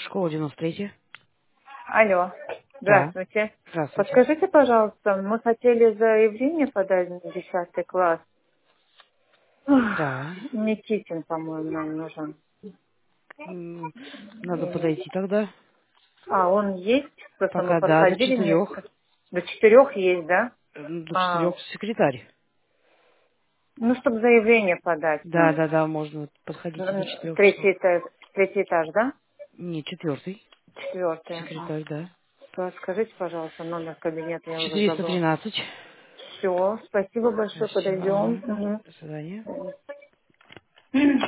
Школа 93. Алло, Да. здравствуйте. Здравствуйте. Подскажите, пожалуйста, мы хотели заявление подать на 10 класс. Ох, Да. Никитин, по-моему, нам нужен. М, Надо подойти тогда. Он есть? Просто мы Пока да, до подходили 4. несколько. До 4 есть, да? До А, 4 секретарь. ну, чтобы заявление подать Да, нам. да, да, можно. Подходите до 4 часов. Третий этаж, да? Не, 4. Четвертый, ага. Секретарь, да. Скажите, пожалуйста, номер кабинета, я уже забыла. 413. Все, спасибо большое, Спасибо. подойдем. Ага. До свидания. Мгм.